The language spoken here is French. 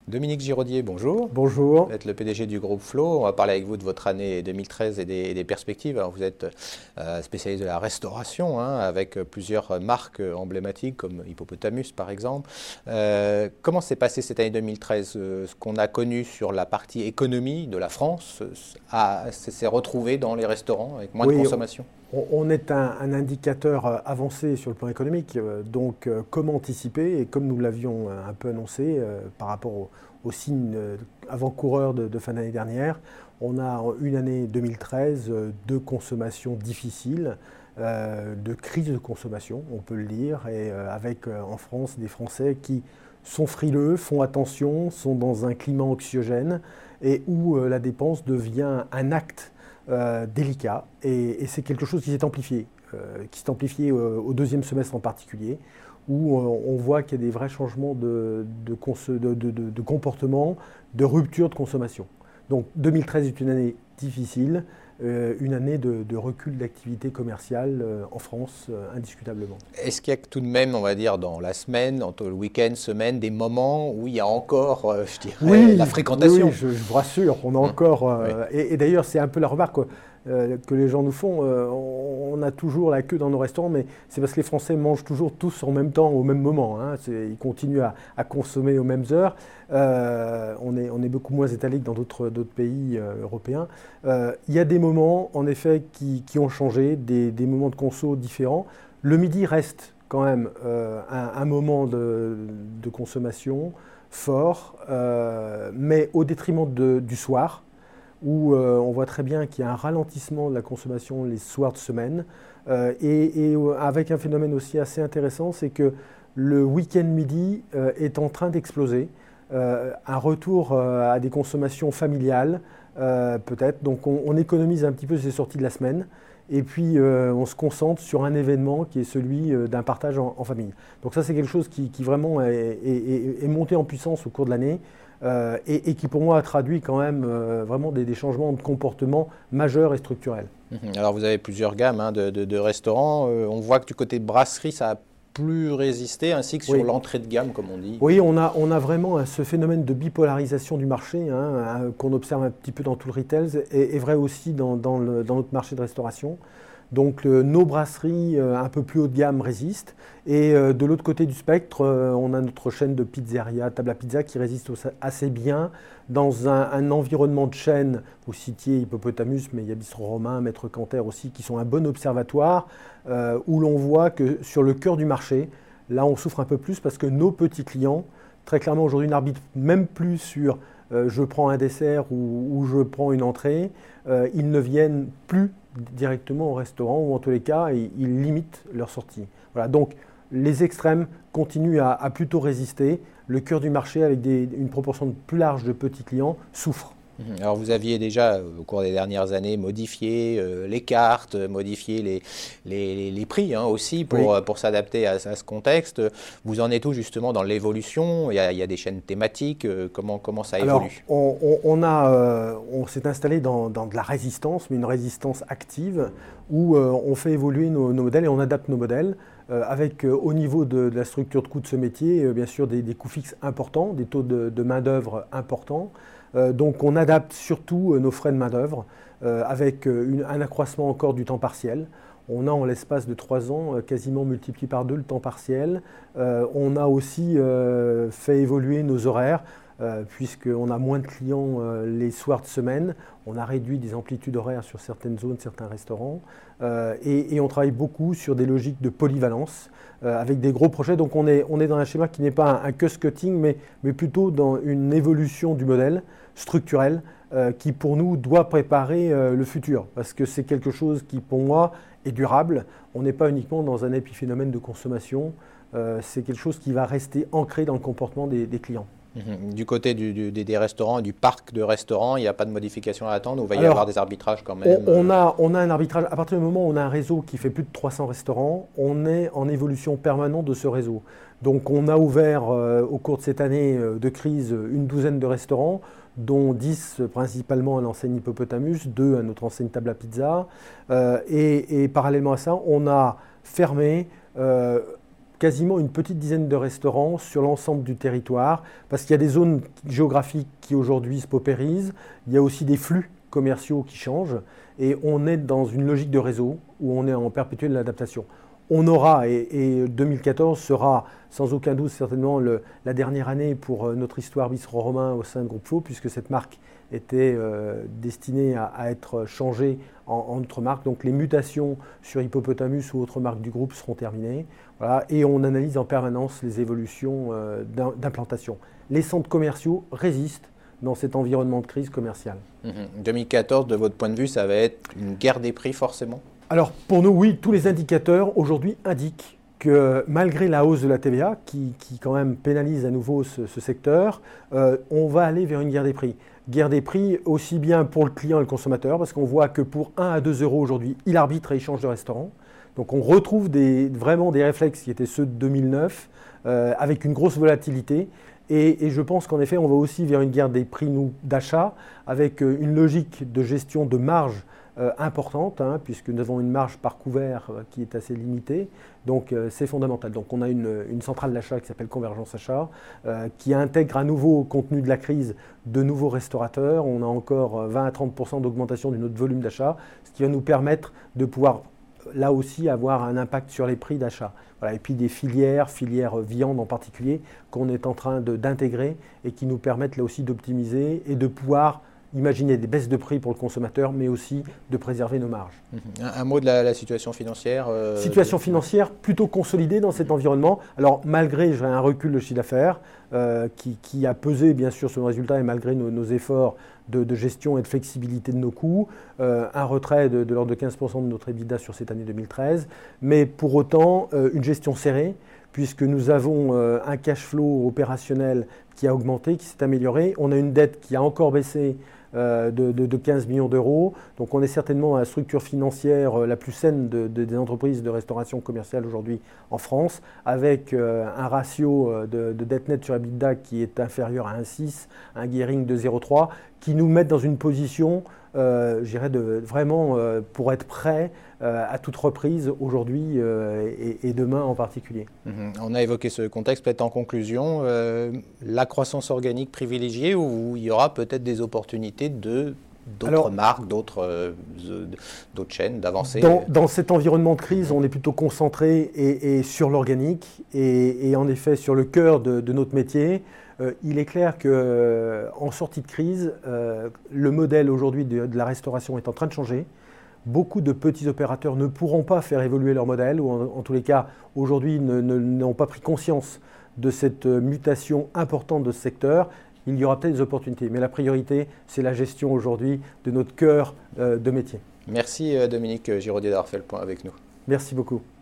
Dominique Giraudier, bonjour. Bonjour. Vous êtes le PDG du groupe Flow. On va parler avec vous de votre année 2013 et des perspectives. Alors, vous êtes spécialiste de la restauration, avec plusieurs marques emblématiques comme Hippopotamus par exemple. Comment s'est passé cette année 2013? Ce qu'on a connu sur la partie économie de la France s'est retrouvé dans les restaurants avec moins de Oui, consommation? on est un indicateur avancé sur le plan économique, donc comment anticiper, et comme nous l'avions un peu annoncé par rapport aux signes avant-coureurs de fin d'année dernière, on a une année 2013 de consommation difficile, de crise de consommation, on peut le dire, et avec en France des Français qui sont frileux, font attention, sont dans un climat anxiogène et où la dépense devient un acte délicat, et c'est quelque chose qui s'est amplifié au deuxième semestre en particulier, où on voit qu'il y a des vrais changements de comportement, de rupture de consommation. Donc 2013 est une année difficile, une année de recul d'activité commerciale en France, indiscutablement. Est-ce qu'il y a tout de même, on va dire, dans la semaine, entre le week-end, semaine, des moments où il y a encore, je dirais, Oui, la fréquentation? oui, je vous rassure, on a encore, Oui. et d'ailleurs c'est un peu la remarque que les gens nous font, on a toujours la queue dans nos restaurants, mais c'est parce que les Français mangent toujours tous en même temps, au même moment, hein. Ils continuent à consommer aux mêmes heures. On est beaucoup moins étalé que dans d'autres pays européens. Il y a des moments, en effet, qui ont changé, des moments de conso différents. Le midi reste quand même un moment de consommation fort, mais au détriment du soir, où on voit très bien qu'il y a un ralentissement de la consommation les soirs de semaine, et avec un phénomène aussi assez intéressant, c'est que le week-end midi est en train d'exploser, un retour à des consommations familiales peut-être, donc on économise un petit peu ces sorties de la semaine, et puis on se concentre sur un événement qui est celui d'un partage en famille. Donc ça c'est quelque chose qui vraiment est monté en puissance au cours de l'année, et qui pour moi a traduit quand même vraiment des changements de comportement majeurs et structurels. Alors vous avez plusieurs gammes de restaurants. On voit que du côté de brasserie, ça a plus résisté, ainsi que sur Oui. l'entrée de gamme, comme on dit. Oui, on a vraiment ce phénomène de bipolarisation du marché, qu'on observe un petit peu dans tout le retail, et vrai aussi dans notre marché de restauration. Donc nos brasseries un peu plus haut de gamme résistent, et de l'autre côté du spectre, on a notre chaîne de pizzeria, Table à Pizza, qui résiste assez bien dans un environnement de chaîne. Vous citiez Hippopotamus, mais il y a Bistro Romain, Maître Canter aussi, qui sont un bon observatoire, où l'on voit que sur le cœur du marché, là on souffre un peu plus parce que nos petits clients, très clairement aujourd'hui, n'arbitrent même plus sur je prends un dessert ou je prends une entrée. Ils ne viennent plus directement au restaurant, ou en tous les cas, ils limitent leur sortie. Voilà, donc les extrêmes continuent à plutôt résister. Le cœur du marché, avec une proportion plus large de petits clients, souffre. Alors vous aviez déjà, au cours des dernières années, modifié les cartes, modifié les prix aussi Oui. pour s'adapter à ce contexte. Vous en êtes où justement dans l'évolution? Il y a des chaînes thématiques, comment ça Alors, évolue? on s'est installé dans de la résistance, mais une résistance active, où on fait évoluer nos modèles et on adapte nos modèles, avec au niveau de la structure de coûts de ce métier, bien sûr des coûts fixes importants, des taux de main-d'œuvre importants. Donc on adapte surtout nos frais de main-d'œuvre, avec un accroissement encore du temps partiel. On a en l'espace de 3 ans quasiment multiplié par 2 le temps partiel. On a aussi fait évoluer nos horaires, puisqu'on a moins de clients les soirs de semaine. On a réduit des amplitudes horaires sur certaines zones, certains restaurants. Et on travaille beaucoup sur des logiques de polyvalence, avec des gros projets. Donc on est dans un schéma qui n'est pas un cost-cutting, mais plutôt dans une évolution du modèle structurel, qui pour nous doit préparer le futur, parce que c'est quelque chose qui pour moi est durable. On n'est pas uniquement dans un épiphénomène de consommation, c'est quelque chose qui va rester ancré dans le comportement des clients. Du côté des restaurants, du parc de restaurants, il n'y a pas de modification à attendre, ou il va y Alors, avoir des arbitrages quand même? on a un arbitrage. À partir du moment où on a un réseau qui fait plus de 300 restaurants, on est en évolution permanente de ce réseau. Donc on a ouvert au cours de cette année de crise une douzaine de restaurants, dont 10 principalement à l'enseigne Hippopotamus, 2 à notre enseigne Table à Pizza. Et parallèlement à ça, on a fermé quasiment une petite dizaine de restaurants sur l'ensemble du territoire, parce qu'il y a des zones géographiques qui aujourd'hui se paupérisent, il y a aussi des flux commerciaux qui changent, et on est dans une logique de réseau où on est en perpétuelle adaptation. On aura, et 2014 sera sans aucun doute certainement la dernière année pour notre histoire bistro-romain au sein de Groupe Flo, puisque cette marque était destinée à être changée en autre marque. Donc les mutations sur Hippopotamus ou autres marques du groupe seront terminées. Voilà, et on analyse en permanence les évolutions d'implantation. Les centres commerciaux résistent dans cet environnement de crise commerciale. 2014, de votre point de vue, ça va être une guerre des prix forcément ? Alors pour nous, oui, tous les indicateurs aujourd'hui indiquent que malgré la hausse de la TVA, qui quand même pénalise à nouveau ce secteur, on va aller vers une guerre des prix. Guerre des prix aussi bien pour le client et le consommateur, parce qu'on voit que pour 1 à 2 euros aujourd'hui, il arbitre et il change de restaurant. Donc on retrouve vraiment des réflexes qui étaient ceux de 2009, avec une grosse volatilité. Et je pense qu'en effet, on va aussi vers une guerre des prix d'achat, avec une logique de gestion de marge importante, puisque nous avons une marge par couvert qui est assez limitée. Donc c'est fondamental. Donc on a une centrale d'achat qui s'appelle Convergence Achat, qui intègre à nouveau, compte tenu de la crise, de nouveaux restaurateurs. On a encore 20 à 30% d'augmentation de notre volume d'achat, ce qui va nous permettre de pouvoir là aussi avoir un impact sur les prix d'achat. Voilà. Et puis des filières viande en particulier, qu'on est en train d'intégrer et qui nous permettent là aussi d'optimiser et de pouvoir imaginer des baisses de prix pour le consommateur, mais aussi de préserver nos marges. Un mot de la situation financière Situation financière plutôt consolidée dans cet environnement. Alors malgré un recul de chiffre d'affaires qui a pesé bien sûr sur nos résultats et malgré nos efforts de gestion et de flexibilité de nos coûts, un retrait de l'ordre de 15% de notre EBITDA sur cette année 2013, mais pour autant une gestion serrée, puisque nous avons un cash flow opérationnel qui a augmenté, qui s'est amélioré. On a une dette qui a encore baissé de 15 millions d'euros. Donc on est certainement à la structure financière la plus saine des entreprises de restauration commerciale aujourd'hui en France, avec un ratio de dette nette sur EBITDA qui est inférieur à 1,6, un gearing de 0,3, qui nous met dans une position, je dirais, vraiment pour être prêt à toute reprise aujourd'hui et demain en particulier. On a évoqué ce contexte, peut-être en conclusion, la croissance organique privilégiée où il y aura peut-être des opportunités d'autres marques, d'autres chaînes d'avancer. Dans cet environnement de crise, on est plutôt concentré et sur l'organique et en effet sur le cœur de notre métier. Il est clair qu'en sortie de crise, le modèle aujourd'hui de la restauration est en train de changer. Beaucoup de petits opérateurs ne pourront pas faire évoluer leur modèle, ou en tous les cas, aujourd'hui, n'ont pas pris conscience de cette mutation importante de ce secteur. Il y aura peut-être des opportunités, mais la priorité, c'est la gestion aujourd'hui de notre cœur de métier. Merci Dominique Giraudier d'avoir fait le point avec nous. Merci beaucoup.